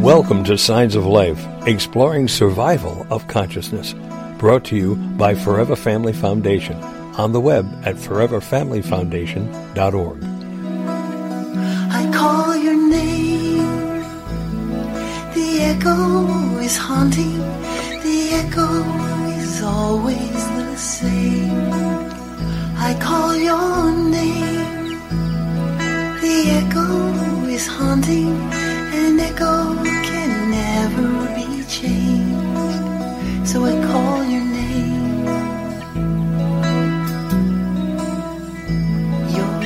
Welcome to Signs of Life, exploring survival of consciousness. Brought to you by Forever Family Foundation. On the web at foreverfamilyfoundation.org. I call your name. The echo is haunting. The echo is always the same. I call your name. The echo is haunting. An echo can never be changed. So I call your name. Your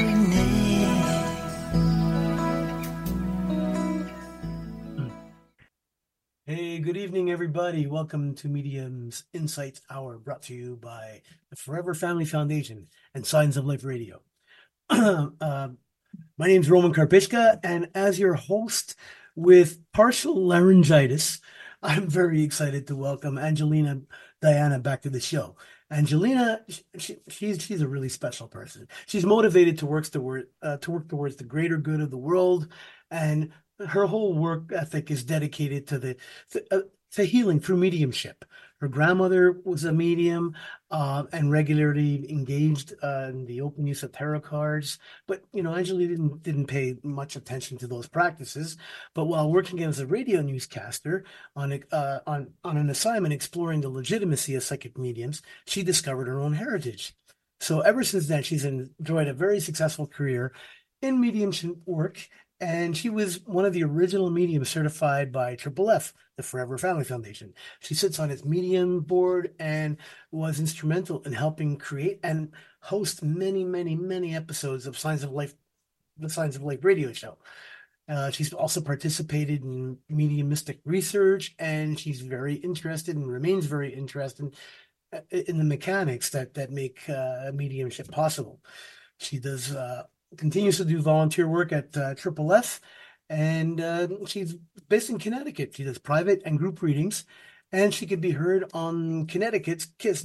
name. Hey, good evening, everybody. Welcome to Medium's Insights Hour, brought to you by the Forever Family Foundation and Signs of Life Radio. My name is Roman Karpichka, and as your host with partial laryngitis, I'm very excited to welcome Angelina Diana back to the show. Angelina, she's a really special person. She's motivated to work towards the greater good of the world, and her whole work ethic is dedicated to healing through mediumship. Her grandmother was a medium and regularly engaged in the open use of tarot cards. But, Angelina didn't pay much attention to those practices. But while working as a radio newscaster on an assignment exploring the legitimacy of psychic mediums, she discovered her own heritage. So ever since then, she's enjoyed a very successful career in mediumship work. And she was one of the original mediums certified by FFF, the Forever Family Foundation. She sits on its medium board and was instrumental in helping create and host many, many, many episodes of Signs of Life, the Signs of Life radio show. She's also participated in mediumistic research, and she's very interested and remains very interested in the mechanics that make mediumship possible. She continues to do volunteer work at FFF, and she's based in Connecticut. She does private and group readings, and she can be heard on Connecticut's KISS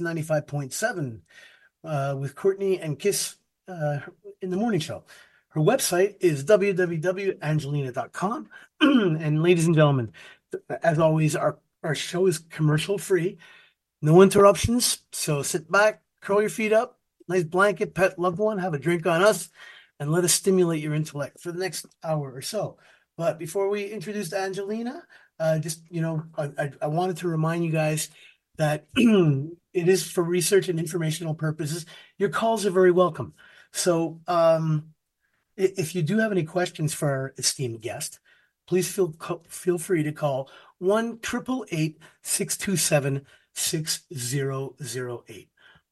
95.7 with Courtney and KISS in the morning show. Her website is www.angelina.com. And ladies and gentlemen, as always, our show is commercial free, no interruptions. So sit back, curl your feet up, nice blanket, pet loved one, have a drink on us, and let us stimulate your intellect for the next hour or so. But before we introduce Angelina, I wanted to remind you guys that it is for research and informational purposes. Your calls are very welcome. So if you do have any questions for our esteemed guest, please feel free to call 1-888-627-6008.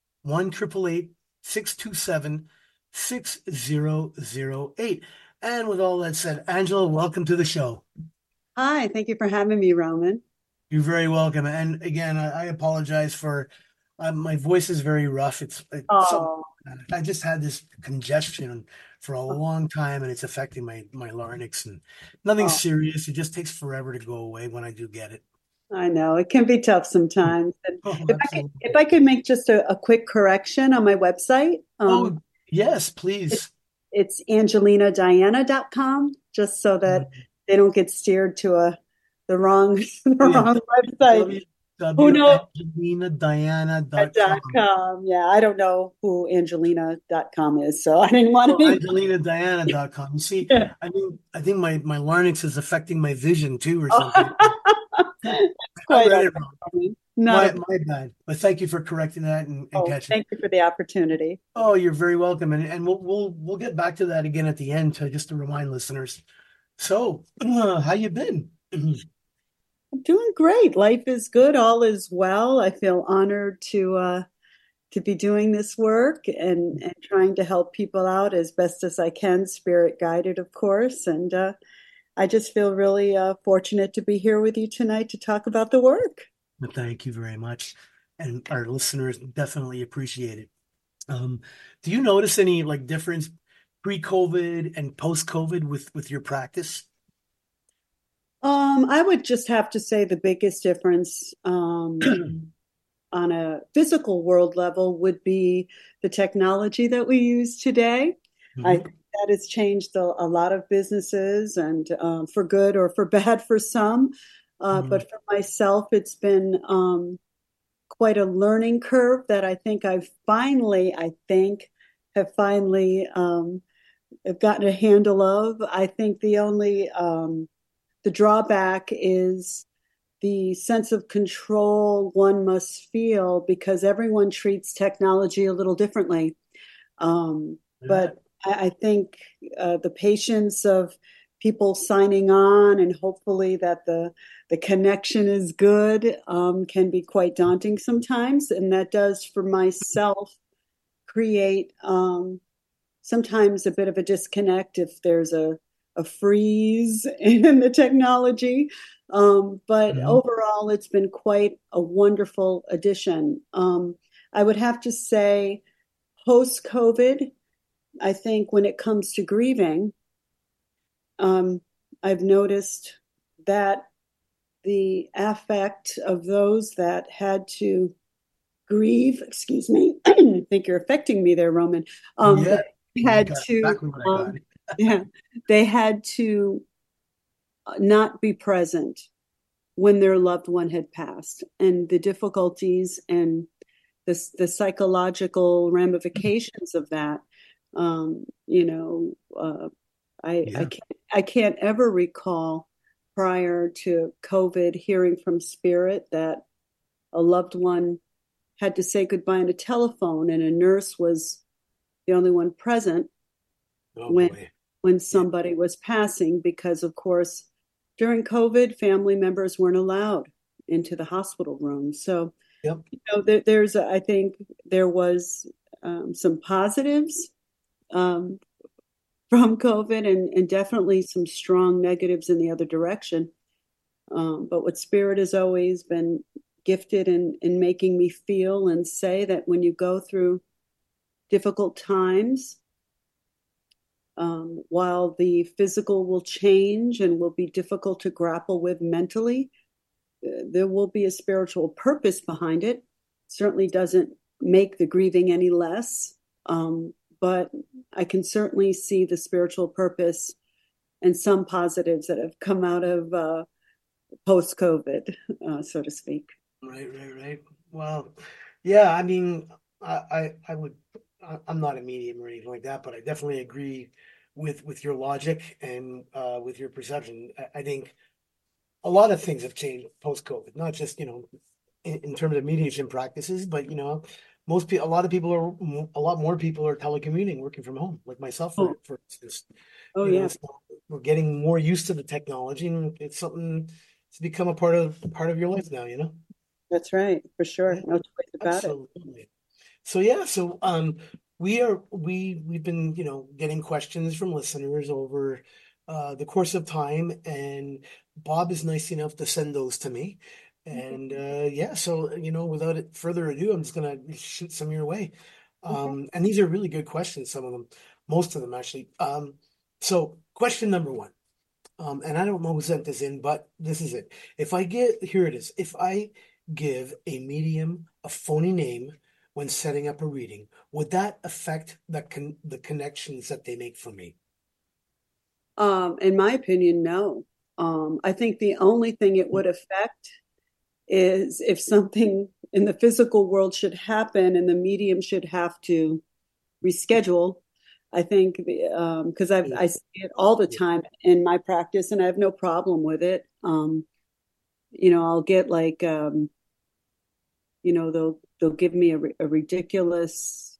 1-888-627-6008. And with all that said, Angela, welcome to the show. Hi, thank you for having me, Roman. You're very welcome. And again, I apologize for my voice is very rough. I just had this congestion for a long time, and it's affecting my larynx. And nothing serious. It just takes forever to go away when I do get it. I know it can be tough sometimes. If I could make just a quick correction on my website. Yes, please. It's angelinadiana.com, just so that they don't get steered to the wrong website. Who knows? AngelinaDiana.com. Yeah, I don't know who Angelina.com is, so I didn't want to. AngelinaDiana.com. You see, yeah. I think my larynx is affecting my vision too, or something. Quite my bad. But thank you for correcting that and catching. Thank you for the opportunity. Oh, you're very welcome, and we'll get back to that again at the end just to remind listeners. So, how you been? I'm doing great. Life is good. All is well. I feel honored to be doing this work and trying to help people out as best as I can, spirit guided, of course. And I just feel really fortunate to be here with you tonight to talk about the work. Well, thank you very much. And our listeners definitely appreciate it. Do you notice any difference pre-COVID and post-COVID with your practice? I would just have to say the biggest difference on a physical world level would be the technology that we use today. Mm-hmm. that has changed a lot of businesses, and for good or for bad for some. Mhm. But for myself, it's been quite a learning curve that have finally have gotten a handle of. I think the drawback is the sense of control one must feel because everyone treats technology a little differently. Yeah. But I think the patience of people signing on and hopefully that the connection is good can be quite daunting sometimes. And that does for myself create sometimes a bit of a disconnect if there's a freeze in the technology. But Mhm. overall, it's been quite a wonderful addition. I would have to say, post COVID, I think when it comes to grieving, um, I've noticed that the affect of those that had to grieve, excuse me, I think you're affecting me there, Roman, Yeah, that you had got to, exactly what I got. yeah, they had to not be present when their loved one had passed, and the difficulties and the psychological ramifications of that. You know, Yeah. I can't ever recall prior to COVID hearing from Spirit that a loved one had to say goodbye on a telephone and a nurse was the only one present Oh when boy. Yeah. somebody was passing because of course during COVID family members weren't allowed into the hospital room. So Yep. there's I think there was some positives um, from COVID and definitely some strong negatives in the other direction. But what Spirit has always been gifted in making me feel and say that when you go through difficult times, while the physical will change and will be difficult to grapple with mentally, there will be a spiritual purpose behind it. Certainly doesn't make the grieving any less, but I can certainly see the spiritual purpose and some positives that have come out of post COVID, so to speak. Right, right, right. Well, yeah, I mean, I would, I'm not a medium or anything like that, but I definitely agree with your logic and with your perception. I think a lot of things have changed post-COVID, not just, in terms of mediation practices, but most people, a lot of people are, a lot more people are telecommuting, working from home, like myself, Oh, for instance. oh yeah, So we're getting more used to the technology, and it's something to become a part of your life now, that's right, for sure. Yeah, No choice about it. absolutely. So yeah, we've been, getting questions from listeners over the course of time, and Bob is nice enough to send those to me. And yeah, so without further ado, I'm just gonna shoot some your way. Okay. And these are really good questions, some of them, most of them actually. So question number one. And I don't know who sent this in, but this is it. Here it is. If I give a medium a phony name when setting up a reading, would that affect the connections that they make for me? In my opinion, no. I think the only thing it would affect is if something in the physical world should happen and the medium should have to reschedule. I think because I see it all the time in my practice, and I have no problem with it. I'll get like they'll give me a ridiculous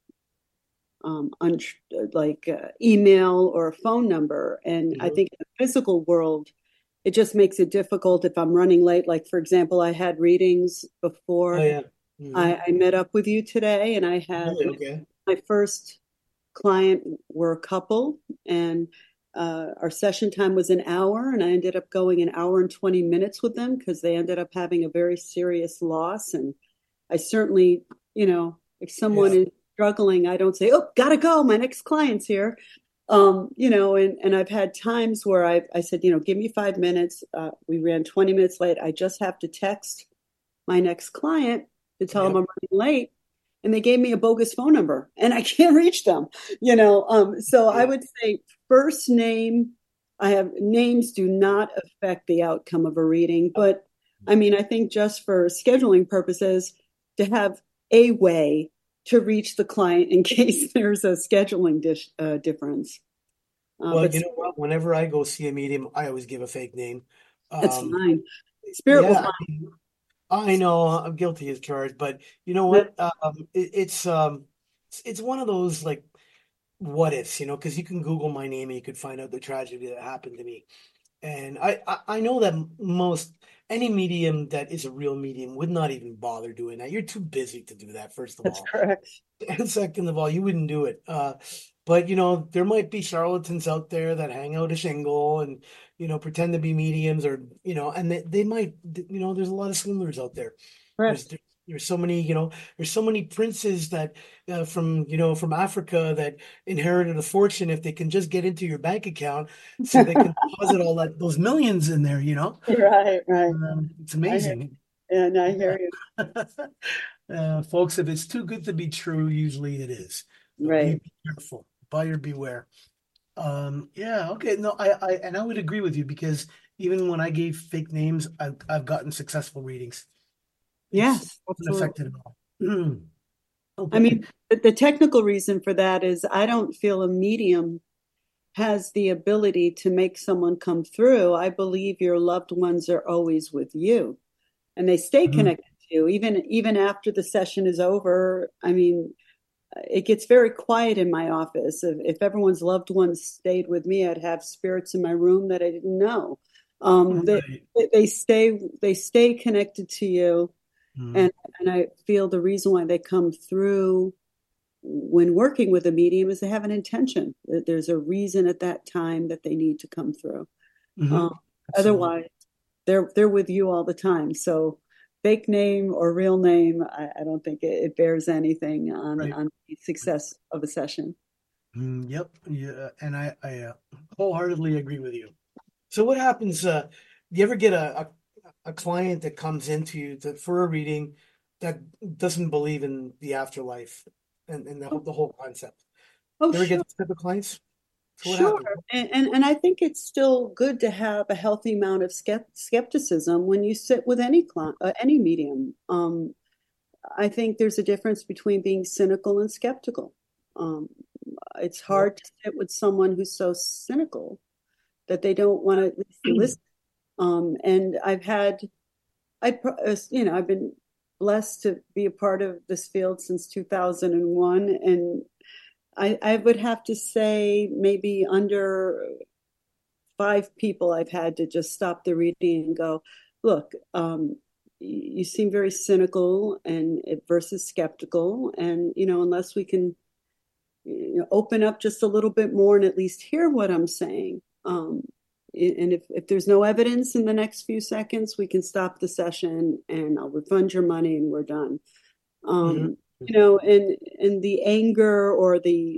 email or a phone number, and I Mhm. think in the physical world it just makes it difficult if I'm running late. Like for example, I had readings Oh before yeah. Hmm. I met up with you today, and I had Really? Okay. my first client were a couple, and our session time was an hour, and I ended up going an hour and 20 minutes with them because they ended up having a very serious loss. And I certainly, if someone Yeah. is struggling, I don't say, "Oh, gotta go, my next client's here." And I've had times where I said, give me 5 minutes. We ran 20 minutes late. I just have to text my next client to tell them Yep. I'm running late. and they gave me a bogus phone number and I can't reach them, so I would say first name. I have names do not affect the outcome of a reading, but I mean, I think just for scheduling purposes, to have a way to reach the client in case there's a scheduling difference. Well, But you know what? Whenever I go see a medium, I always give a fake name. that's Um, fine. Spirit will yeah, find. I know I'm guilty as charged, but you know That. what? It's one of those like what ifs, because you can Google my name and you could find out the tragedy that happened to me. And I know that most any medium that is a real medium would not even bother doing that. You're too busy to do that, first of That's all. correct. And second of all, you wouldn't do it. But there might be charlatans out there that hang out a shingle and pretend to be mediums, or and they might, there's a lot of swindlers out there. There's Correct. there's so many, there's so many princes that from Africa that inherited a fortune if they can just get into your bank account, so they can deposit all those millions in there. Right, right. It's I hear, amazing. and I hear you. Folks, if it's too good to be true, usually it is. So Right. be careful, buyer beware. Yeah, okay. No, I would agree with you, because even when I gave fake names, I've gotten successful readings. It's Yes, not absolutely. affected at all. I Okay. mean, the technical reason for that is I don't feel a medium has the ability to make someone come through. I believe your loved ones are always with you and they stay Mhm. connected to you even after the session is over. I mean, it gets very quiet in my office. If everyone's loved ones stayed with me, I'd have spirits in my room that I didn't know. Um, they, Right. they stay connected to you, Mhm. and and I feel the reason why they come through when working with a medium is they have an intention. There's a reason at that time that they need to come through. Um, Mhm. Absolutely. Otherwise, they're with you all the time. So fake name or real name, I don't think it bears anything on Right. on the success of a session. Yep. Yeah. And I wholeheartedly agree with you. So what happens? Do you ever get a client that comes into you for a reading that doesn't believe in the afterlife and the whole concept? Oh, You ever get sure. those type of clients? So what Sure. happens? And I think it's still good to have a healthy amount of skepticism when you sit with any client, any medium. I think there's a difference between being cynical and skeptical. Um, it's Yep. hard to sit with someone who's so cynical that they don't want to at least listen. And I've been blessed to be a part of this field since 2001, and I would have to say maybe under five people I've had to just stop the reading and go, look, you seem very cynical and versus skeptical, and unless we can open up just a little bit more and at least hear what I'm saying. And if there's no evidence in the next few seconds, we can stop the session and I'll refund your money and we're done. Mhm. And the anger or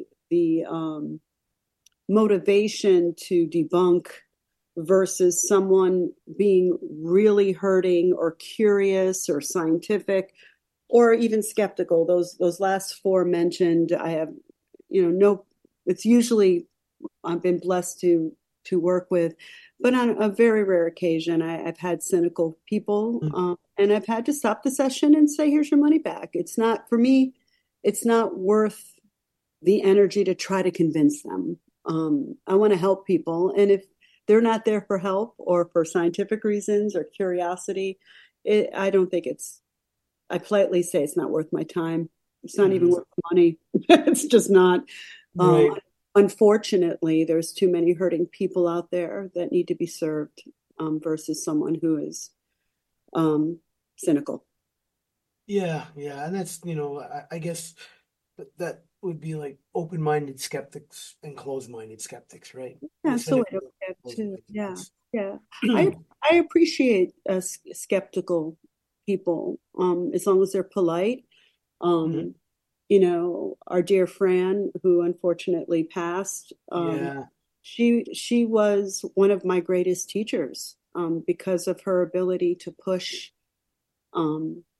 the motivation to debunk versus someone being really hurting or curious or scientific or even skeptical. Those last four mentioned, I have, no. It's usually I've been blessed to work with, but on a very rare occasion, I've had cynical people, and I've had to stop the session and say, "Here's your money back." It's not for me. It's not worth the energy to try to convince them. I want to help people, and if they're not there for help or for scientific reasons or curiosity, I don't think it's. I politely say it's not worth my time. It's not even Mhm. worth the money. It's just not. Um, Right. Unfortunately, there's too many hurting people out there that need to be served versus someone who is um, cynical. Yeah. Yeah. And that's, I guess that would be like open-minded skeptics and closed-minded skeptics, right? Yeah, The that's the way to cynical look at it too. closed-minded Yeah, ones. yeah. I appreciate skeptical people as long as they're polite. Mhm. Um, our dear Fran, who unfortunately passed, Yeah. she was one of my greatest teachers because of her ability to push um,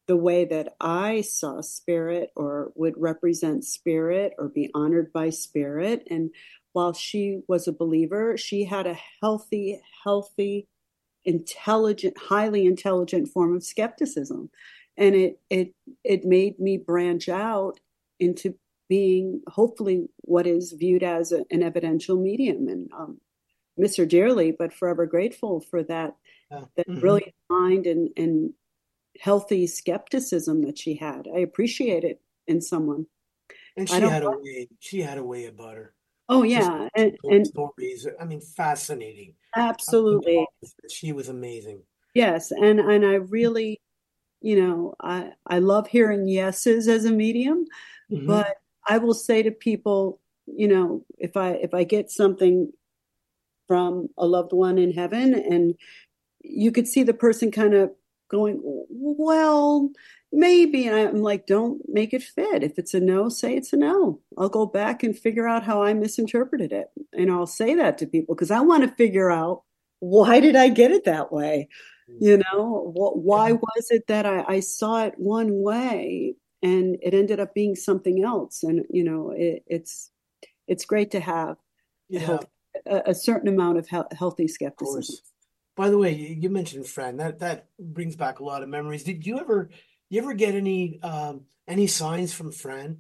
the way that I saw spirit or would represent spirit or be honored by spirit. And while she was a believer, she had a healthy, intelligent, highly intelligent form of skepticism. And it made me branch out into being hopefully what is viewed as an evidential medium. And miss her dearly, but forever grateful for that brilliant mind and healthy skepticism that she had. I appreciate it in someone. And she had a way. She had a way about her. Oh yeah, and stories. I mean, fascinating. Absolutely. She was amazing. Yes, and I really, I love hearing yeses as a medium, but I will say to people, if I get something from a loved one in heaven, and you could see the person kind of going, well, maybe. And I'm like, don't make it fit. If it's a no, say it's a no. I'll go back and figure out how I misinterpreted it. And I'll say that to people because I want to figure out, why did I get it that way? Why was it that I saw it one way and it ended up being something else? And, it's great to have a certain amount of healthy skepticism. By the way, you mentioned Fran. That brings back a lot of memories. Did you ever get any signs from Fran?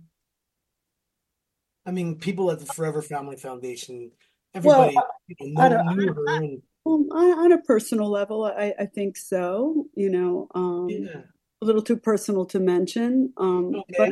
I mean, people at the Forever Family Foundation, everybody knew her. On a personal level, I think so. A little too personal to mention. Okay,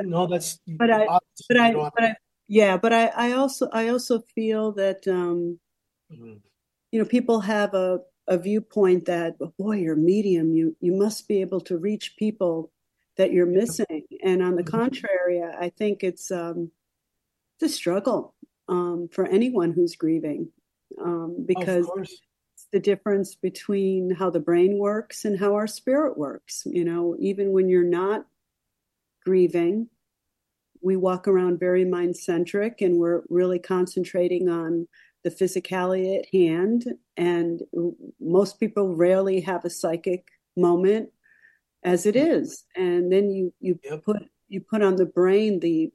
I also feel that people have a viewpoint that, boy, you're a medium. You must be able to reach people that you're missing. And on the contrary, I think it's a struggle for anyone who's grieving, because it's the difference between how the brain works and how our spirit works. Even when you're not grieving, we walk around very mind-centric and we're really concentrating on the physicality at hand. And most people rarely have a psychic moment as it is. And then you put on the brain the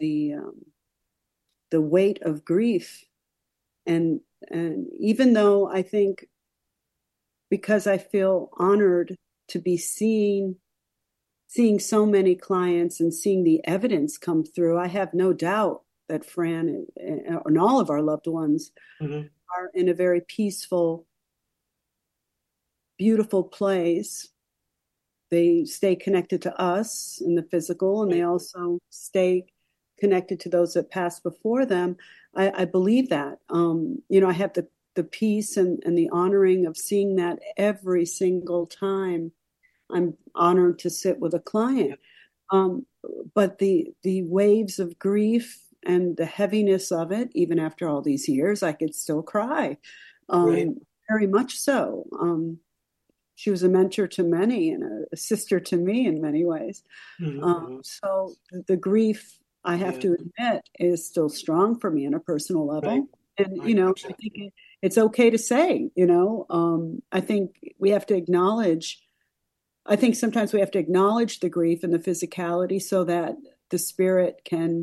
weight of grief. And even though I think, because I feel honored to be seeing so many clients and seeing the evidence come through, I have no doubt that Fran and all of our loved ones are in a very peaceful, beautiful place. They stay connected to us in the physical, and they also stay connected to those that passed before them. I believe that. I have the peace and the honoring of seeing that every single time I'm honored to sit with a client. But the waves of grief and the heaviness of it, even after all these years, I could still cry. Very much so. She was a mentor to many and a sister to me in many ways. So the grief, I have to admit, is still strong for me on a personal level. And, I think it's okay to say, I think we have to acknowledge, I think sometimes we have to acknowledge the grief and the physicality so that the spirit can,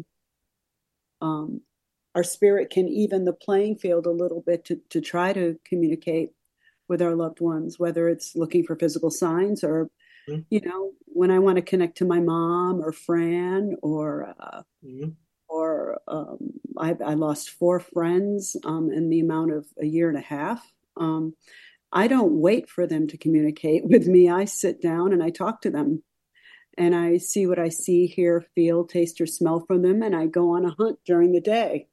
our spirit can even the playing field a little bit to try to communicate with our loved ones, whether it's looking for physical signs or, when I want to connect to my mom or Fran or I lost 4 friends in the amount of a year and a half. I don't wait for them to communicate with me. I sit down and I talk to them and I see what I see, hear, feel, taste, or smell from them. And I go on a hunt during the day,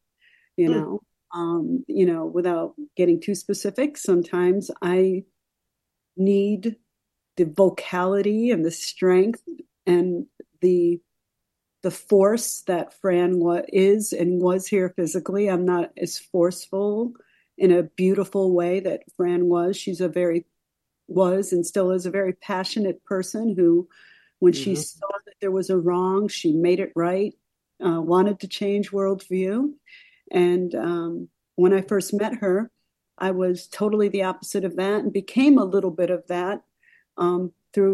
without getting too specific. Sometimes I need the vocality and the strength and the force that Fran is and was here physically. I'm not as forceful in a beautiful way that Fran was. She's was and still is a very passionate person who, when she saw that there was a wrong, she made it right, wanted to change worldview. And when I first met her, I was totally the opposite of that and became a little bit of that through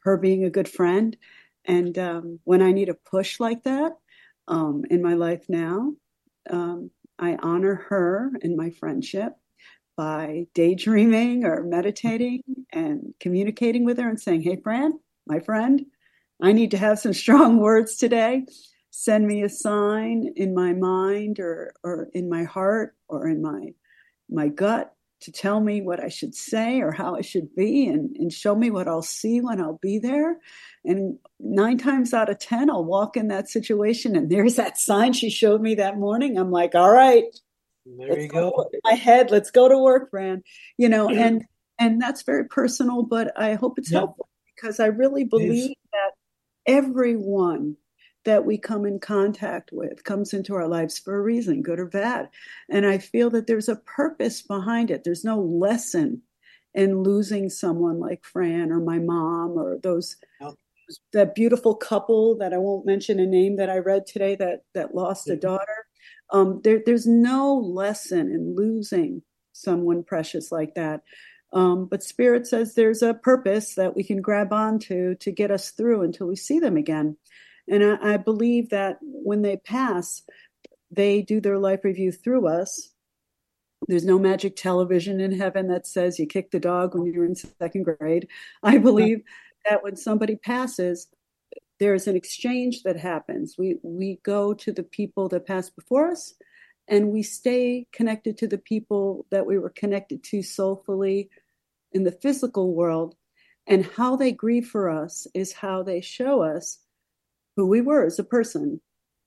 her being a good friend. And when I need a push like that in my life now, I honor her in my friendship by daydreaming or meditating and communicating with her and saying, "Hey, Fran, my friend, I need to have some strong words today. Send me a sign in my mind or in my heart or in my gut to tell me what I should say or how I should be and show me what I'll see when I'll be there." And 9 times out of 10, I'll walk in that situation and there's that sign she showed me that morning. I'm like, all right, There you go. my head, let's go to work, Fran. And that's very personal, but I hope it's helpful because I really believe that everyone that we come in contact with comes into our lives for a reason, good or bad. And I feel that there's a purpose behind it. There's no lesson in losing someone like Fran or my mom or that beautiful couple that I won't mention a name that I read today that lost a daughter. There's no lesson in losing someone precious like that. But Spirit says there's a purpose that we can grab onto to get us through until we see them again. And I believe that when they pass, they do their life review through us. There's no magic television in heaven that says you kick the dog when you're in 2nd grade. I believe that when somebody passes, there's an exchange that happens. We go to the people that passed before us, and we stay connected to the people that we were connected to soulfully in the physical world. And how they grieve for us is how they show us who we were as a person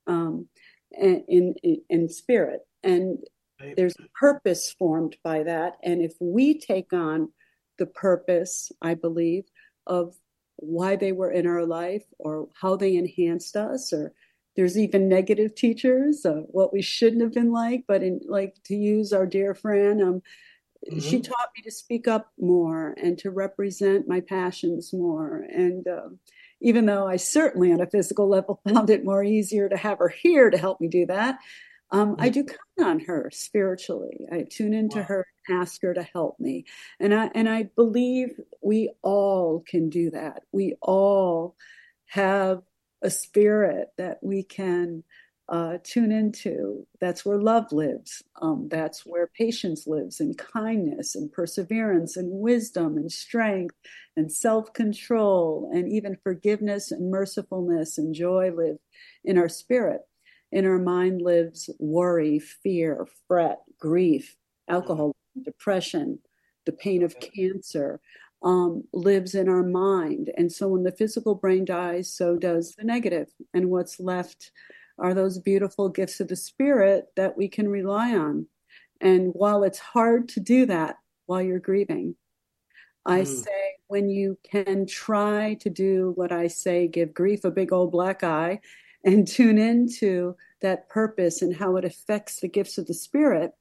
in spirit. And there's a purpose formed by that. And if we take on the purpose, I believe, of why they were in our life or how they enhanced us, or there's even negative teachers of what we shouldn't have been like, but to use our dear Fran, she taught me to speak up more and to represent my passions more. And even though I certainly on a physical level found it more easier to have her here to help me do that, I do count on her spiritually. I tune into her and ask her to help me. And I believe we all can do that. We all have a spirit that we can tune into. That's where love lives. That's where patience lives, and kindness and perseverance and wisdom and strength and self-control and even forgiveness and mercifulness and joy live in our spirit. In our mind lives worry, fear, fret, grief, alcohol, depression, the pain of cancer lives in our mind. And so when the physical brain dies, so does the negative. And what's left are those beautiful gifts of the spirit that we can rely on. And while it's hard to do that while you're grieving, I say when you can try to do what I say, give grief a big old black eye, and tune into that purpose and how it affects the gifts of the spirit,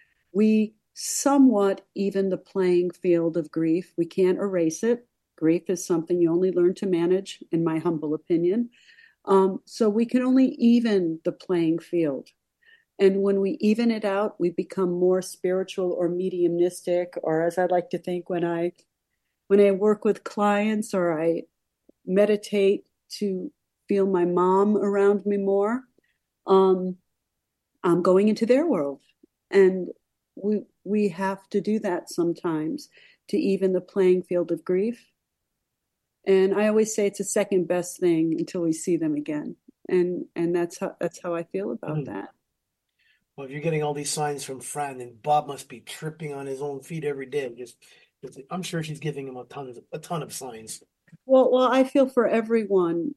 we somewhat even the playing field of grief. We can't erase it. Grief is something you only learn to manage, in my humble opinion. So we can only even the playing field. And when we even it out, we become more spiritual or mediumistic, or as I like to think when I work with clients or I meditate to feel my mom around me more, I'm going into their world. And we have to do that sometimes to even the playing field of grief. And I always say it's the second best thing until we see them again. And that's how I feel about that. Well, if you're getting all these signs from Fran, then Bob must be tripping on his own feet every day. I'm sure she's giving him a ton of signs. Well, I feel for everyone.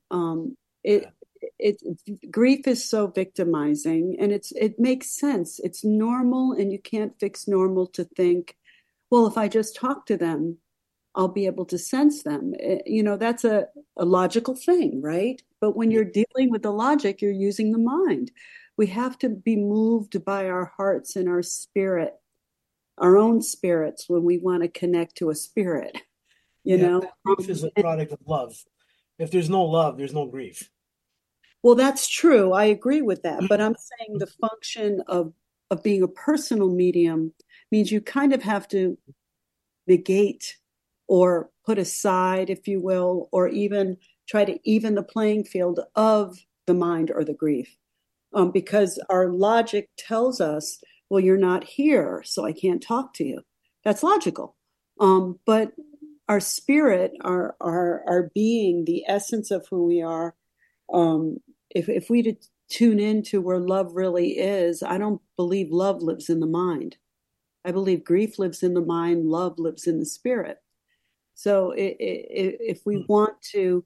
Grief is so victimizing, and it makes sense. It's normal, and you can't fix normal to think, well, if I just talk to them, I'll be able to sense them. That's a logical thing, right? But when you're dealing with the logic, you're using the mind. We have to be moved by our hearts and our spirit, our own spirits, when we want to connect to a spirit. Grief is a product of love. If there's no love, there's no grief. Well, that's true. I agree with that. But I'm saying the function of being a personal medium means you kind of have to negate or put aside, if you will, or even try to even the playing field of the mind or the grief. Because our logic tells us, well, you're not here, so I can't talk to you. That's logical. But our spirit, our being, the essence of who we are, if we tune into where love really is, I don't believe love lives in the mind. I believe grief lives in the mind, love lives in the spirit. So if we want to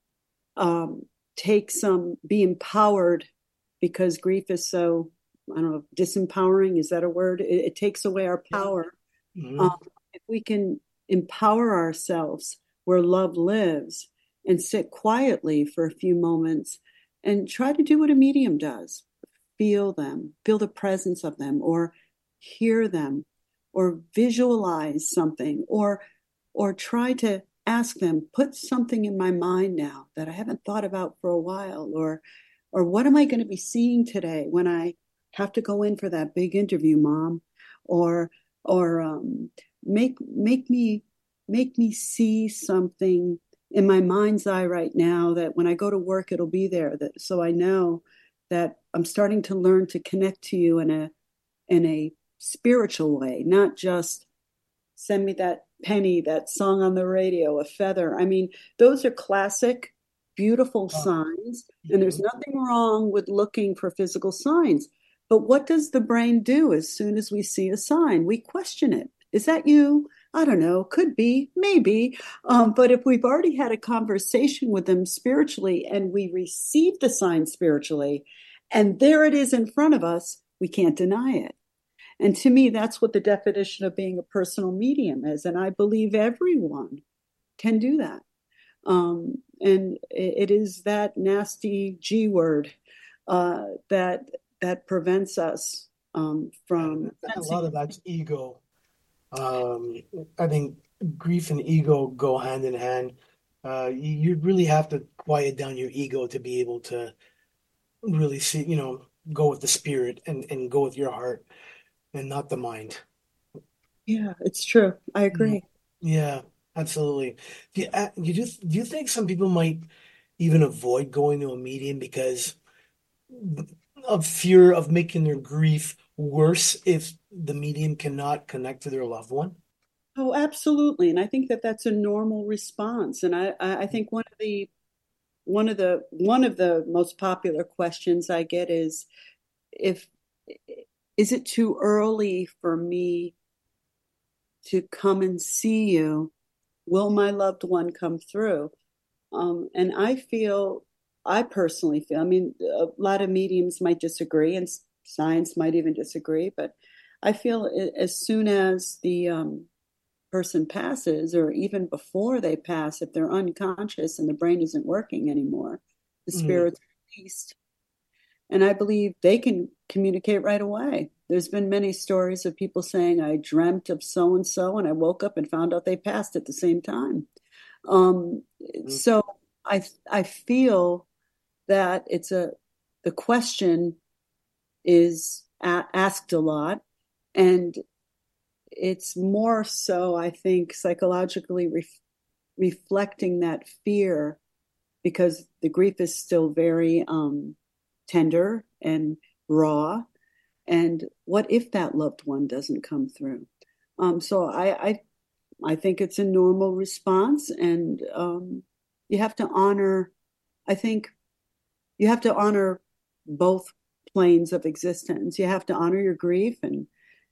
be empowered, because grief is so, I don't know, disempowering, is that a word? It takes away our power. Mm-hmm. If we can empower ourselves where love lives and sit quietly for a few moments and try to do what a medium does, feel them, feel the presence of them, or hear them, or visualize something, or try to ask them, put something in my mind now that I haven't thought about for a while, or what am I going to be seeing today when I have to go in for that big interview, Mom? Or make me see something in my mind's eye right now that when I go to work, it'll be there. So I know that I'm starting to learn to connect to you in a spiritual way, not just send me that penny, that song on the radio, a feather. I mean, those are classic, beautiful signs, and there's nothing wrong with looking for physical signs. But what does the brain do as soon as we see a sign? We question it. Is that you? I don't know. Could be, maybe. But if we've already had a conversation with them spiritually and we receive the sign spiritually, and there it is in front of us, we can't deny it. And to me, that's what the definition of being a personal medium is. And I believe everyone can do that. And it is that nasty G word that prevents us from. A lot of that's ego. I think grief and ego go hand in hand. You really have to quiet down your ego to be able to really see, go with the spirit and go with your heart and not the mind. Yeah, it's true. I agree. Yeah, absolutely. Do you think some people might even avoid going to a medium because of fear of making their grief worse if the medium cannot connect to their loved one? Oh, absolutely. And I think that that's a normal response. And I think one of the most popular questions I get is is it too early for me to come and see you? Will my loved one come through? And I personally feel, I mean, a lot of mediums might disagree and science might even disagree, but I feel as soon as the person passes, or even before they pass, if they're unconscious and the brain isn't working anymore, the spirit's released. And I believe they can communicate right away. There's been many stories of people saying, I dreamt of so-and-so and I woke up and found out they passed at the same time. So I feel that the question is asked a lot, and it's more so, I think, psychologically reflecting that fear, because the grief is still very tender and raw. And what if that loved one doesn't come through? So I think it's a normal response, and you have to honor. I think you have to honor both planes of existence. You have to honor your grief, and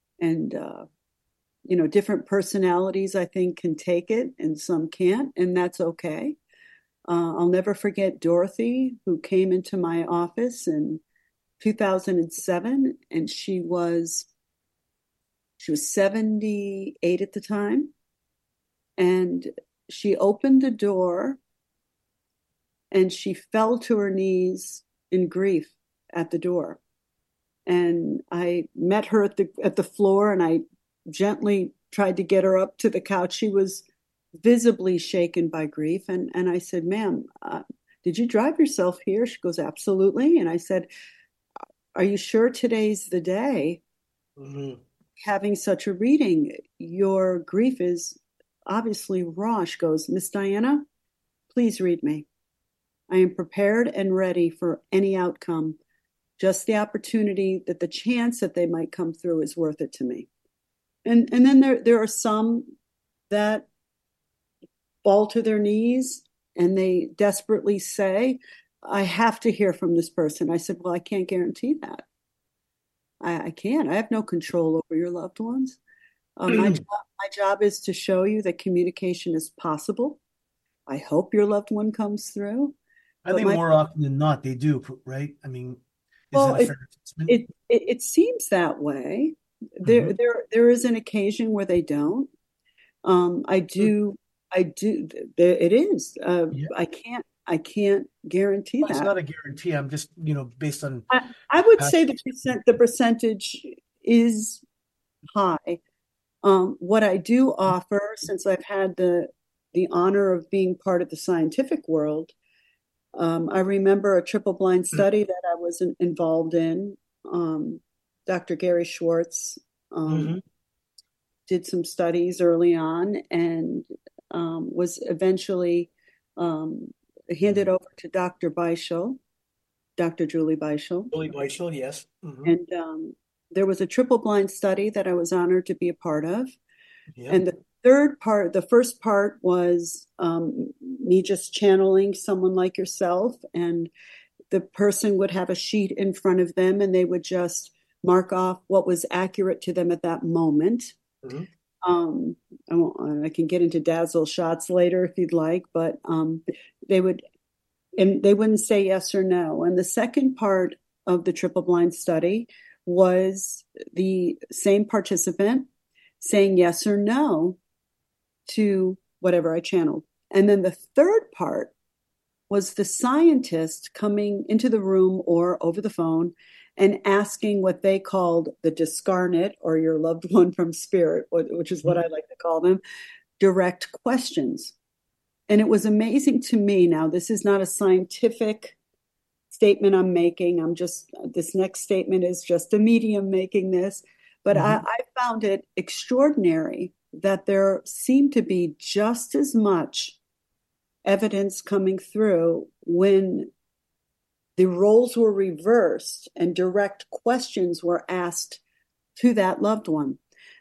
different personalities, I think, can take it and some can't, and that's okay. I'll never forget Dorothy, who came into my office in 2007, and she was 78 at the time, and she opened the door and she fell to her knees in grief at the door. And I met her at the floor, and I gently tried to get her up to the couch. She was visibly shaken by grief. And I said, ma'am, did you drive yourself here? She goes, absolutely. And I said, are you sure today's the day? Having such a reading, your grief is obviously Rosh goes, Miss Diana, please read me. I am prepared and ready for any outcome. Just the opportunity, that the chance that they might come through is worth it to me. And then there are some that fall to their knees and they desperately say, I have to hear from this person. I said, well, I can't guarantee that. I can't. I have no control over your loved ones. My job is to show you that communication is possible. I hope your loved one comes through. I think more often than not, they do, right? I mean, well, is it a fair assessment? It seems that way. There is an occasion where they don't. I do. It is. Yeah. I can't guarantee Well, it's that. not a guarantee. I'm just, based on I would past say the percentage is high. What I do offer, since I've had the honor of being part of the scientific world, I remember a triple blind study that I was involved in. Dr. Gary Schwartz did some studies early on and was eventually handed over to Dr. Beischel, Dr. Julie Beischel. Julie Beischel, yes. And there was a triple blind study that I was honored to be a part of. Yeah. And the first part was me just channeling someone like yourself, and the person would have a sheet in front of them and they would just mark off what was accurate to them at that moment. I can get into dazzle shots later if you'd like, but they wouldn't say yes or no. And the second part of the triple blind study was the same participant saying yes or no to whatever I channeled. And then the third part was the scientist coming into the room or over the phone and asking what they called the discarnate, or your loved one from spirit, which is what I like to call them, direct questions. And it was amazing to me. Now, this is not a scientific statement I'm making. This next statement is just a medium making this. But I found it extraordinary that there seemed to be just as much evidence coming through when the roles were reversed and direct questions were asked to that loved one.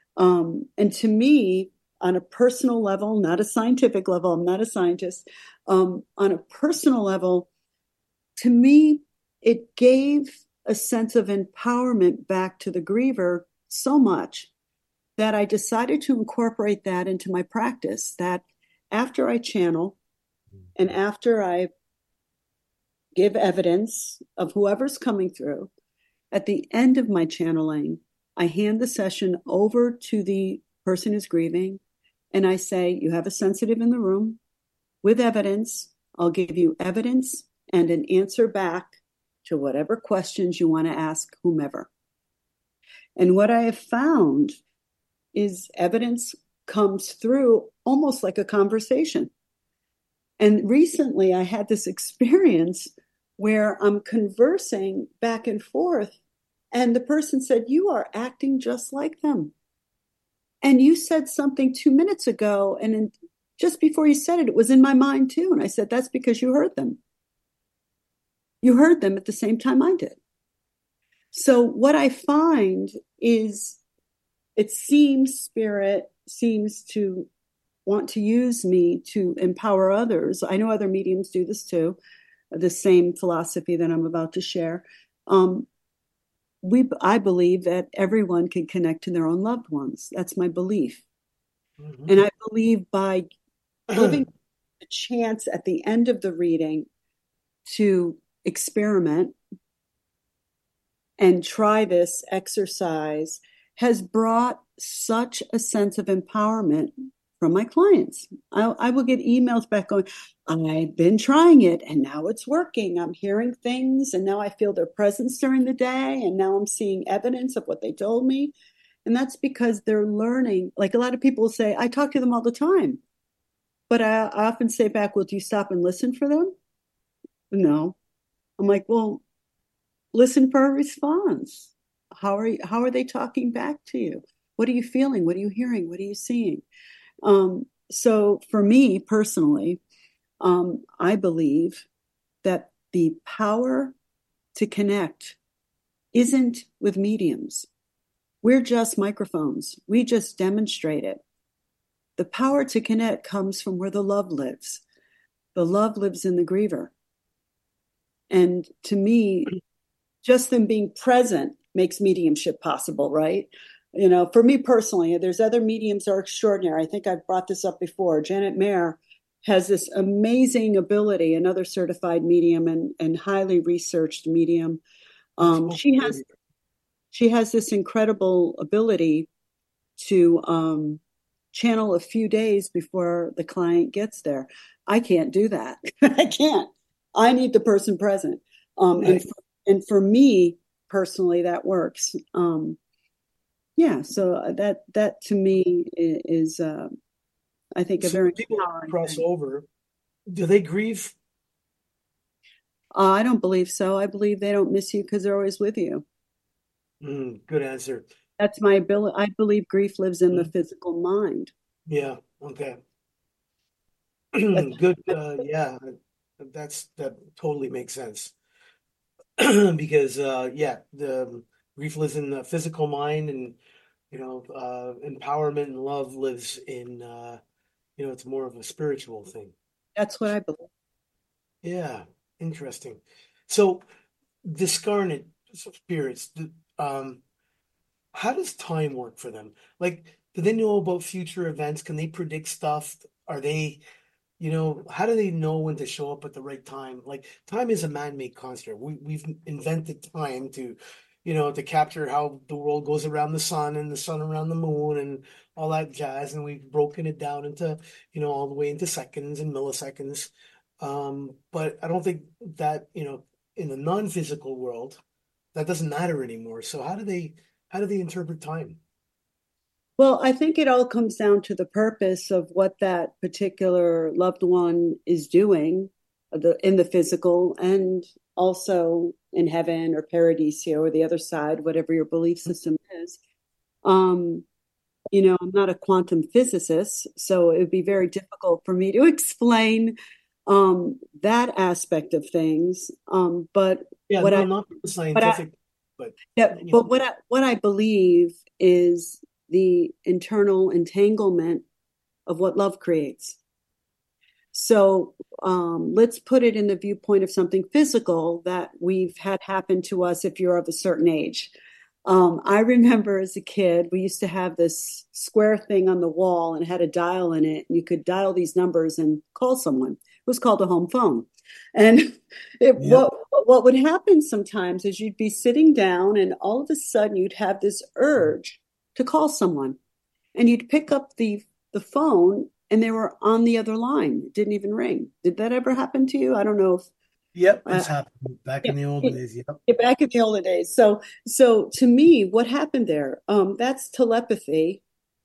And to me, on a personal level, not a scientific level, I'm not a scientist, on a personal level, to me, it gave a sense of empowerment back to the griever so much that I decided to incorporate that into my practice, that after I channel and after I give evidence of whoever's coming through, at the end of my channeling, I hand the session over to the person who's grieving, and I say, you have a sensitive in the room with evidence. I'll give you evidence and an answer back to whatever questions you want to ask whomever. And what I have found is evidence comes through almost like a conversation. And recently I had this experience where I'm conversing back and forth, and the person said, you are acting just like them. And you said something 2 minutes ago, and just before you said it, it was in my mind too. And I said, that's because you heard them. You heard them at the same time I did. So what I find is it seems Spirit seems to want to use me to empower others. I know other mediums do this too, the same philosophy that I'm about to share. I believe that everyone can connect to their own loved ones. That's my belief. And I believe by giving a chance at the end of the reading to experiment and try this exercise has brought such a sense of empowerment from my clients. I will get emails back going, I've been trying it and now it's working. I'm hearing things and now I feel their presence during the day and now I'm seeing evidence of what they told me. And that's because they're learning. Like a lot of people say, I talk to them all the time. But I often say back, well, do you stop and listen for them? No. I'm like, well, listen for a response. How are they talking back to you? What are you feeling? What are you hearing? What are you seeing? so for me personally, I believe that the power to connect isn't with mediums. We're just microphones. We just demonstrate it. The power to connect comes from where the love lives. The love lives in the griever. And to me, just them being present makes mediumship possible, right? You know, for me personally, there's other mediums that are extraordinary. I think I've brought this up before. Janet Mayer has this amazing ability, another certified medium and highly researched medium. She has this incredible ability to channel a few days before the client gets there. I can't do that. I can't. I need the person present. Right. And for me personally, that works. Yeah. So that to me is I think a So very people empowering cross thing. over. Do they grieve? I don't believe so. I believe they don't miss you because they're always with you. Good answer. That's my ability. I believe grief lives in the Mm, physical mind. Yeah. Okay. That's, Good. Yeah. That totally makes sense. Because yeah, the grief lives in the physical mind, and empowerment and love lives in it's more of a spiritual thing. that's what I believe. Yeah, interesting. So discarnate spirits, um, how does time work for them? Like, do they know about future events? Can they predict stuff? Are they, how do they know when to show up at the right time? Like, time is a man-made construct. We've invented time to capture how the world goes around the sun and the sun around the moon and all that jazz. And we've broken it down into, all the way into seconds and milliseconds. But I don't think that, in the non-physical world, that doesn't matter anymore. So how do they interpret time? Well, I think it all comes down to the purpose of what that particular loved one is doing in the physical and also in heaven or paradisia or the other side, whatever your belief system is. Um, I'm not a quantum physicist, so it would be very difficult for me to explain that aspect of things. But Yeah, what no, I not but I scientific, but yeah, you know, but what I believe is the internal entanglement of what love creates. So let's put it in the viewpoint of something physical that we've had happen to us if you're of a certain age. I remember as a kid, we used to have this square thing on the wall and it had a dial in it, and you could dial these numbers and call someone. It was called a home phone. And yeah. what would happen sometimes is you'd be sitting down and all of a sudden you'd have this urge to call someone, and you'd pick up the phone and they were on the other line. It didn't even ring. Did that ever happen to you? I don't know if Yep, uh, it's happened back in the old days. Yep. back in the olden days. So to me, what happened there? That's telepathy,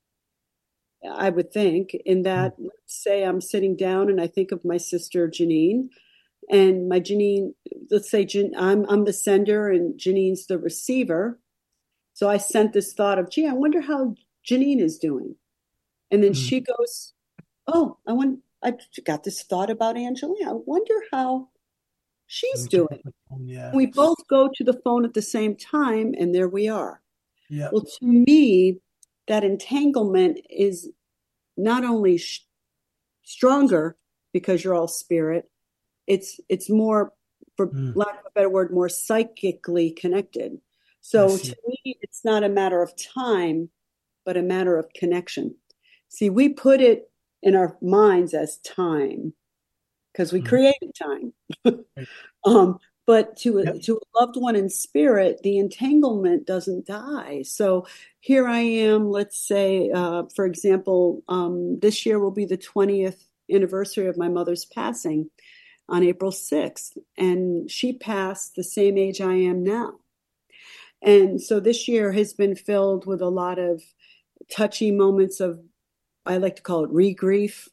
I would think, in that, let's say I'm sitting down and I think of my sister Janine, and my Janine, let's say I'm the sender and Janine's the receiver. So I sent this thought of, gee, I wonder how Janine is doing. And then Mm. she goes, oh, I got this thought about Angelina. I wonder how Let she's me check doing. out the phone. Yeah. We both go to the phone at the same time, and there we are. Yep. Well, to me, that entanglement is not only stronger because you're all spirit, it's more, for Mm. lack of a better word, more psychically connected. I So to see. me, it's not a matter of time, but a matter of connection. See, we put it in our minds as time because we Mm. created time. Right. But to Yep. to a loved one in spirit, the entanglement doesn't die. So here I am. Let's say, for example, this year will be the 20th anniversary of my mother's passing on April 6th, and she passed the same age I am now. And so this year has been filled with a lot of touchy moments of, I like to call it re-grief,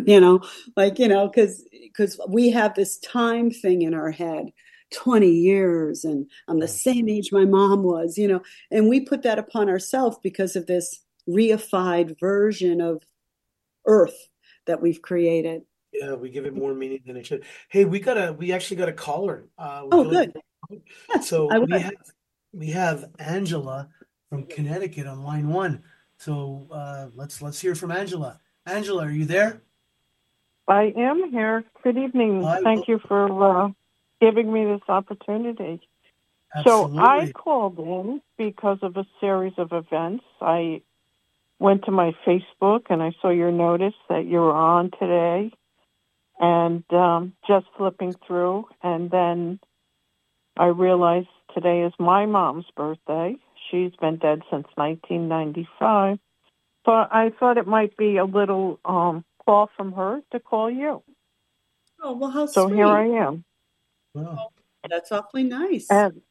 because we have this time thing in our head, 20 years, and I'm the Right. same age my mom was, and we put that upon ourselves because of this reified version of Earth. that we've created. Yeah, we give it more meaning than it should. Hey, we actually got a caller. Would Oh, you like good. to? Yes, So I we would. have Angela from Connecticut on line one. So let's hear from Angela. Angela, are you there? I am here. Good evening. Hi. Thank you for giving me this opportunity. So I Absolutely. called in because of a series of events. I went to my Facebook and I saw your notice that you were on today, and just flipping through, and then I realized today is my mom's birthday. She's been dead since 1995. So I thought it might be a little call from her to call you. Oh, well, how So here I sweet. am. Wow. That's awfully nice.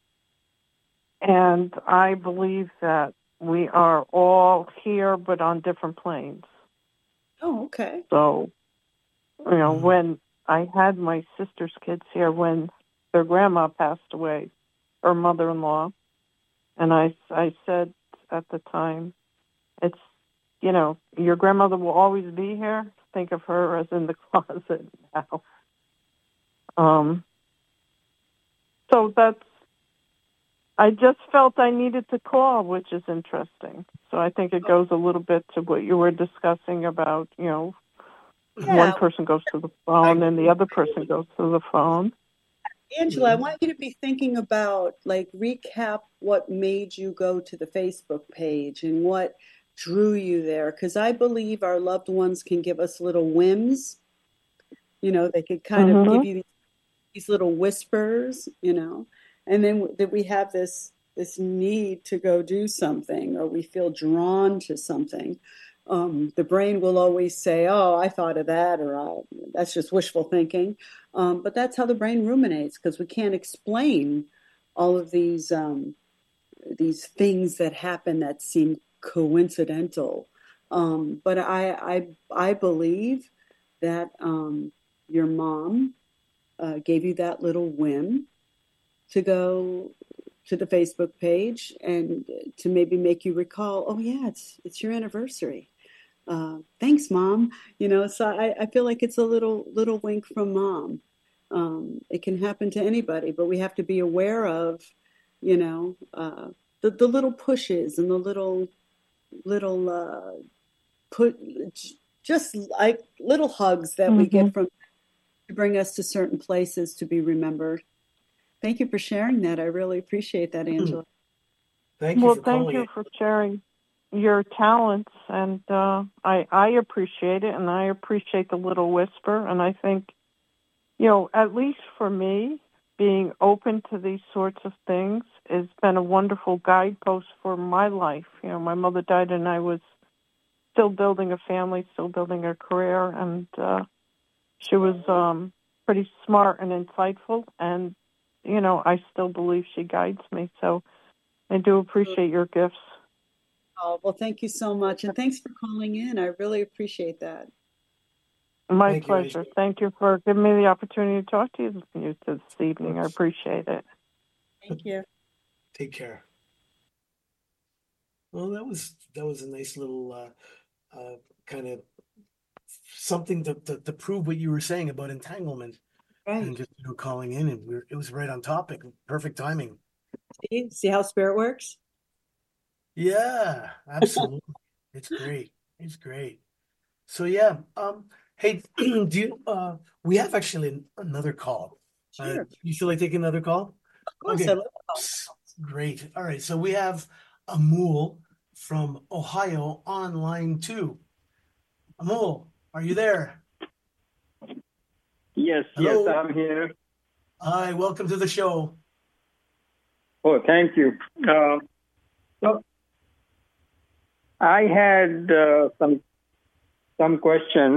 And I believe that we are all here but on different planes. Oh, okay. So, when I had my sister's kids here, when their grandma passed away, her mother-in-law, and I said at the time, it's, your grandmother will always be here. Think of her as in the closet now. So I just felt I needed to call, which is interesting. So I think it goes a little bit to what you were discussing about, Yeah, one person goes to the phone and the other person goes to the phone. Angela, I want you to be thinking about, like, recap what made you go to the Facebook page and what drew you there. Because I believe our loved ones can give us little whims. They could kind of give you these little whispers, and then that we have this need to go do something, or we feel drawn to something. The brain will always say, "Oh, I thought of that," or "That's just wishful thinking." But that's how the brain ruminates, because we can't explain all of these things that happen that seem coincidental. But I believe that your mom gave you that little whim to go to the Facebook page and to maybe make you recall, oh yeah, it's your anniversary. Thanks, Mom. So I feel like it's a little wink from Mom. It can happen to anybody, but we have to be aware of, the little pushes and the little put just like little hugs that we get from to bring us to certain places to be remembered. Thank you for sharing that. I really appreciate that, Angela. Thank you Well, for thank calling you it. for sharing your talents, and I appreciate it, and I appreciate the little whisper, and I think, at least for me, being open to these sorts of things has been a wonderful guidepost for my life. My mother died, and I was still building a family, still building a career, and she was pretty smart and insightful, and, I still believe she guides me, so I do appreciate your gifts. Oh, well, thank you so much. And thanks for calling in. I really appreciate that. My Thank you, pleasure. Angela. Thank you for giving me the opportunity to talk to you this evening. I appreciate it. Thank you. Take care. Well, that was a nice little kind of something to prove what you were saying about entanglement, Right. and just calling in, and it was right on topic. Perfect timing. See how spirit works? Yeah, absolutely. It's great. It's great. So yeah, hey, do you we have actually another call. Sure. You feel like taking another call? Of course, I Okay, love it. great. All right, so we have Amul from Ohio on line two. Amul, are you there? Yes, Hello. I'm here. Hi, welcome to the show. Oh, thank you. So I had some questions.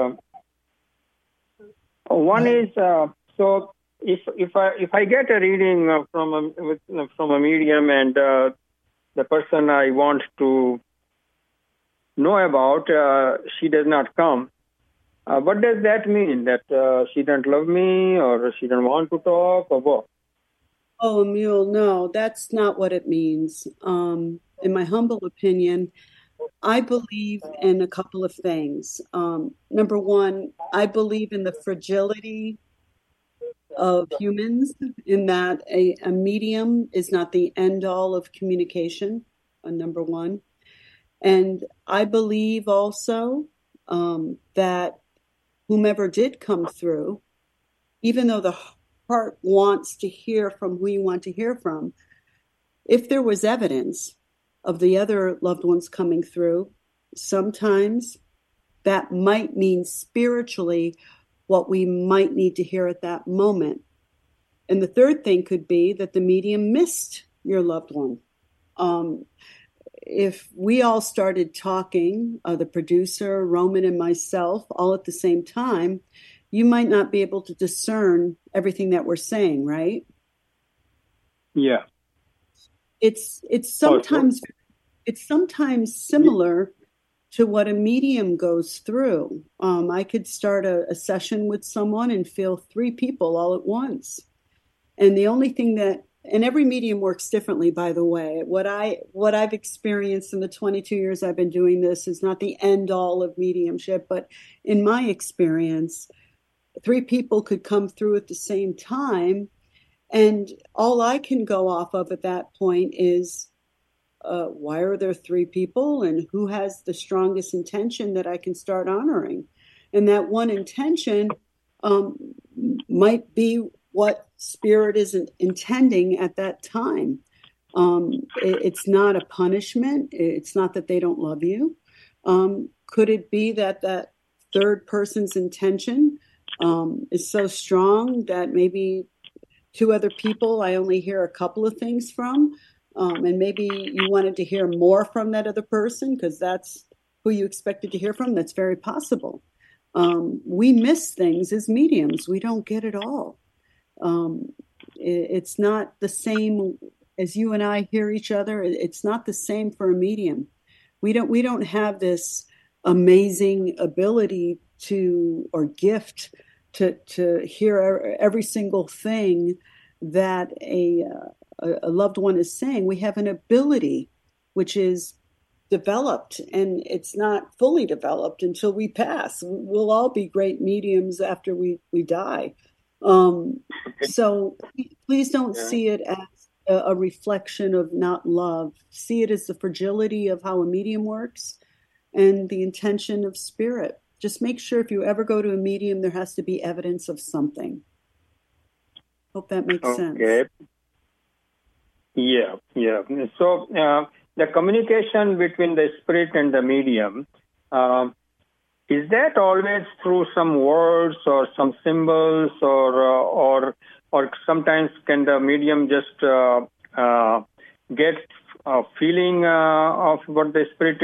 One is so if I get a reading from a medium, and the person I want to know about she does not come. What does that mean? That she doesn't love me, or she doesn't want to talk, or what? Oh, Mule, no, that's not what it means. In my humble opinion, I believe in a couple of things. Number one, I believe in the fragility of humans, in that a medium is not the end all of communication, number one. And I believe also that whomever did come through, even though the heart wants to hear from who you want to hear from, if there was evidence of the other loved ones coming through, sometimes that might mean spiritually what we might need to hear at that moment. And the third thing could be that the medium missed your loved one. If we all started talking, the producer, Roman, and myself, all at the same time, you might not be able to discern everything that we're saying, right? Yeah. It's sometimes similar to what a medium goes through. I could start a session with someone and feel 3 people all at once. And the only thing and every medium works differently, by the way. What I've experienced in the 22 years I've been doing this is not the end all of mediumship, but in my experience, 3 people could come through at the same time. And all I can go off of at that point is, why are there 3 people, and who has the strongest intention that I can start honoring? And that one intention might be what spirit is intending at that time. It's not a punishment. It's not that they don't love you. Could it be that that third person's intention is so strong that maybe 2 other people I only hear a couple of things from, and maybe you wanted to hear more from that other person because that's who you expected to hear from? That's very possible. We miss things as mediums. We don't get it all. It's not the same as you and I hear each other. It's not the same for a medium. We don't have this amazing ability or gift to hear every single thing that a loved one is saying. We have an ability which is developed, and it's not fully developed until we pass. We'll all be great mediums after we die. So please don't see it as a reflection of not love. See it as the fragility of how a medium works and the intention of spirit. Just make sure if you ever go to a medium, there has to be evidence of something. Hope that makes sense. Okay. Yeah. So the communication between the spirit and the medium, is that always through some words or some symbols, or sometimes can the medium just get a feeling of what the spirit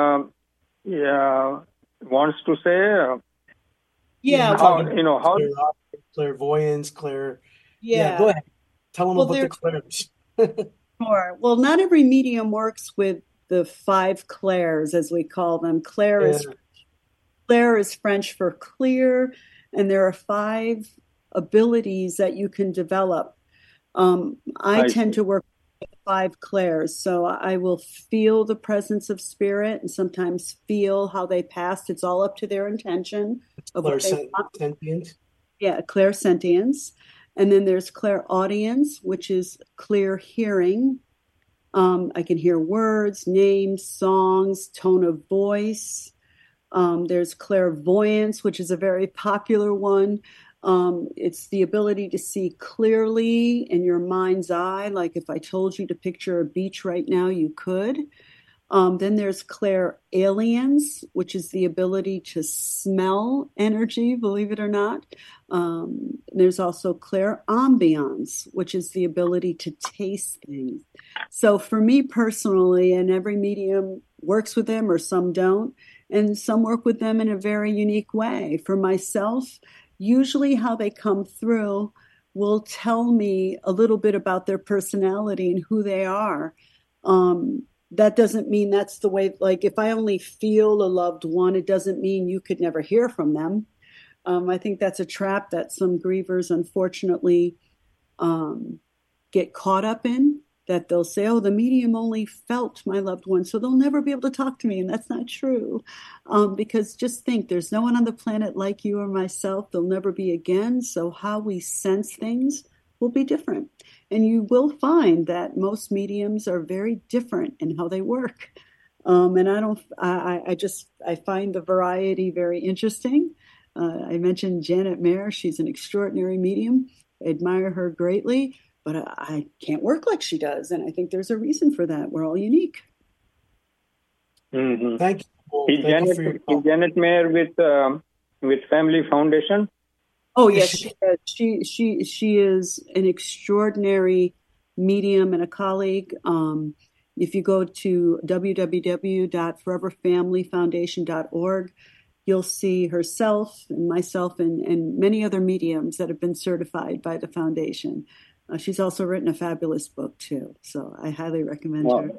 wants to say? Yeah. How clairvoyance, Yeah. Go ahead. Tell them about the clairs. Sure. Well, not every medium works with the 5 clairs, as we call them. Clair is French for clear, and there are 5 abilities that you can develop. I tend to work with 5 clairs, so I will feel the presence of spirit and sometimes feel how they passed. It's all up to their intention of what they want. Yeah, clairsentience. And then there's clairaudience, which is clear hearing. I can hear words, names, songs, tone of voice. There's clairvoyance, which is a very popular one. It's the ability to see clearly in your mind's eye. Like if I told you to picture a beach right now, you could. Then there's clairalience, which is the ability to smell energy, believe it or not. There's also clairambiance, which is the ability to taste things. So for me personally, and every medium works with them or some don't, and some work with them in a very unique way. For myself, usually how they come through will tell me a little bit about their personality and who they are. That doesn't mean that's the way, like if I only feel a loved one, it doesn't mean you could never hear from them. I think that's a trap that some grievers unfortunately get caught up in. that they'll say, oh, the medium only felt my loved one, so they'll never be able to talk to me. And that's not true. Because just think, there's no one on the planet like you or myself. There'll never be again. So how we sense things will be different. And you will find that most mediums are very different in how they work. And I find the variety very interesting. I mentioned Janet Mayer. She's an extraordinary medium. I admire her greatly. But I can't work like she does, and I think there's a reason for that. We're all unique. Mm-hmm. Thank you. Is Janet Mayer with Family Foundation? Oh yes, she is an extraordinary medium and a colleague. If you go to www.foreverfamilyfoundation.org, you'll see herself and myself and many other mediums that have been certified by the foundation. She's also written a fabulous book, too. So I highly recommend her.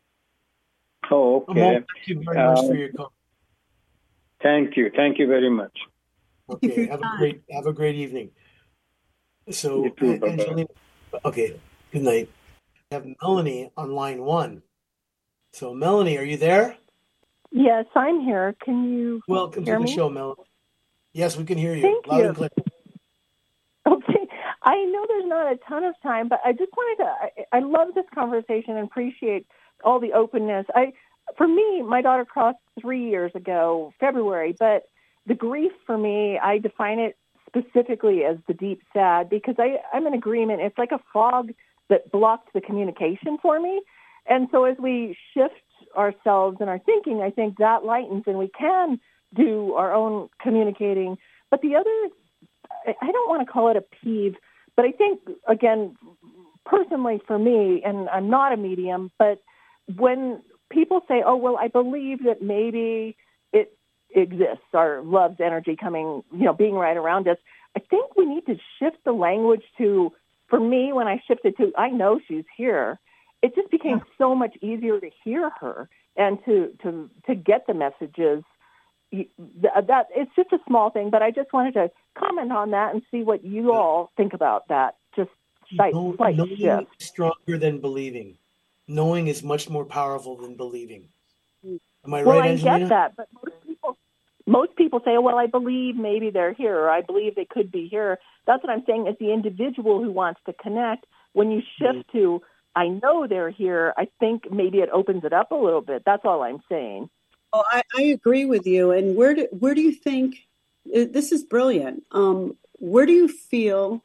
Oh, okay. Well, thank you very much for your call. Thank you. Thank you very much. Okay, have a great evening. So, You too, Angelina, okay, good night. I have Melanie on line 1. So, Melanie, are you there? Yes, I'm here. Can you Welcome hear to the me? show, Melanie. Yes, we can hear you. Thank Loud you. and clear. Okay. I know there's not a ton of time, but I just wanted to, I love this conversation and appreciate all the openness. For me, my daughter crossed 3 years ago, February, but the grief for me, I define it specifically as the deep sad because I'm in agreement. It's like a fog that blocked the communication for me. And so as we shift ourselves and our thinking, I think that lightens and we can do our own communicating. But the other, I don't want to call it a peeve, but I think, again, personally for me, and I'm not a medium, but when people say, oh, well, I believe that maybe it exists, our love's energy coming, being right around us, I think we need to shift the language to, for me, when I shifted to, I know she's here, it just became so much easier to hear her and to get the messages. That it's just a small thing, but I just wanted to comment on that and see what you all think about that. Just slight Knowing shift. is stronger than believing. Knowing is much more powerful than believing. Am I right, Angelina? I get that, but most people say, well, I believe maybe they're here, or I believe they could be here. That's what I'm saying. As the individual who wants to connect, when you shift to, I know they're here, I think maybe it opens it up a little bit. That's all I'm saying. Oh, I agree with you. And where do you think this is brilliant? Where do you feel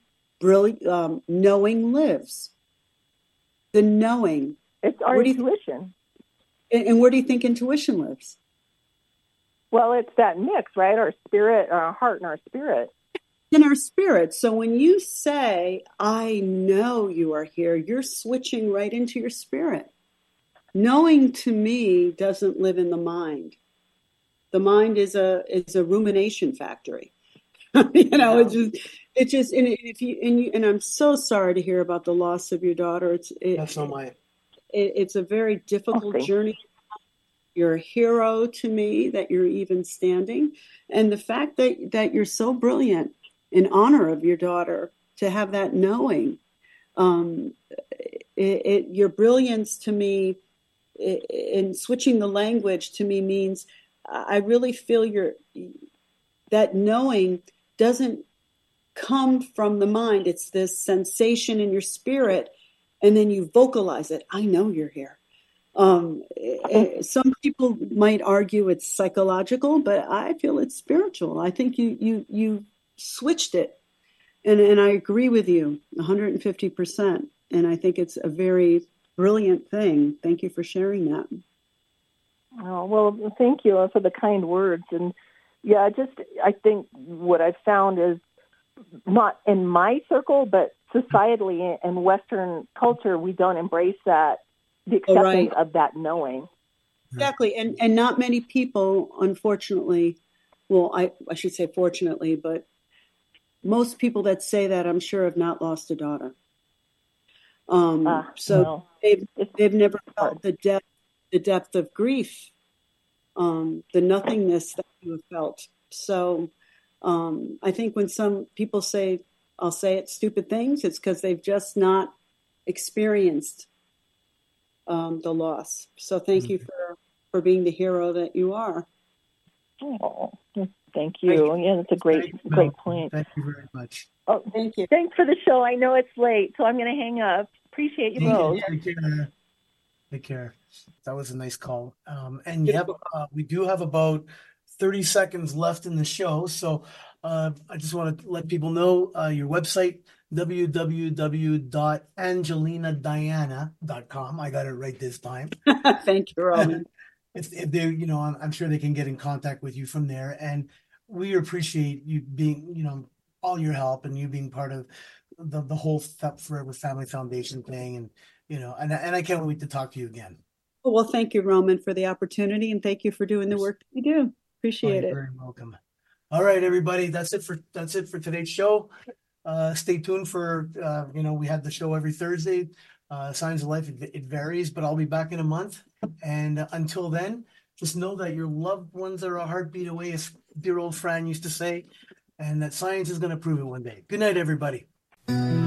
knowing lives? The knowing. It's our intuition. And where do you think intuition lives? Well, it's that mix, right? Our spirit, our heart, and our spirit. In our spirit. So when you say, I know you are here, you're switching right into your spirit. Knowing to me doesn't live in the mind. The mind is a rumination factory. It's just and I'm so sorry to hear about the loss of your daughter. It's a very difficult journey. You're a hero to me that you're even standing, and the fact that you're so brilliant in honor of your daughter to have that knowing, your brilliance to me. In switching the language to me means I really feel that knowing doesn't come from the mind. It's this sensation in your spirit, and then you vocalize it. I know you're here. Some people might argue it's psychological, but I feel it's spiritual. I think you switched it, and I agree with you 150%. And I think it's a very brilliant thing. Thank you for sharing that. Oh, well, thank you for the kind words. And I think what I've found is not in my circle, but societally in Western culture, we don't embrace that, the acceptance of that knowing. Exactly. And not many people, unfortunately, well, I should say fortunately, but most people that say that, I'm sure, have not lost a daughter. They've never felt the depth of grief, the nothingness that you have felt. So I think when some people say, I'll say it, stupid things, it's because they've just not experienced the loss. So thank you for being the hero that you are. Oh, thank you. Yeah, that's a great point. Thank you very much. Oh, Thank you. Thanks for the show. I know it's late, so I'm going to hang up. Appreciate you both. Take care. That was a nice call. And yeah, we do have about 30 seconds left in the show. So I just want to let people know your website, www.angelinadiana.com. I got it right this time. Thank you, Roman. If they, I'm sure they can get in contact with you from there. And we appreciate you being, all your help and you being part of the whole Forever Family Foundation thing. And, and I can't wait to talk to you again. Well, thank you, Roman, for the opportunity, and thank you for doing the work that you do. Appreciate it. You're very welcome. All right, everybody. That's it for today's show. Stay tuned for we have the show every Thursday. Signs of Life, it varies, but I'll be back in a month. And until then, just know that your loved ones are a heartbeat away, as dear old Fran used to say, and that science is going to prove it one day. Good night, everybody.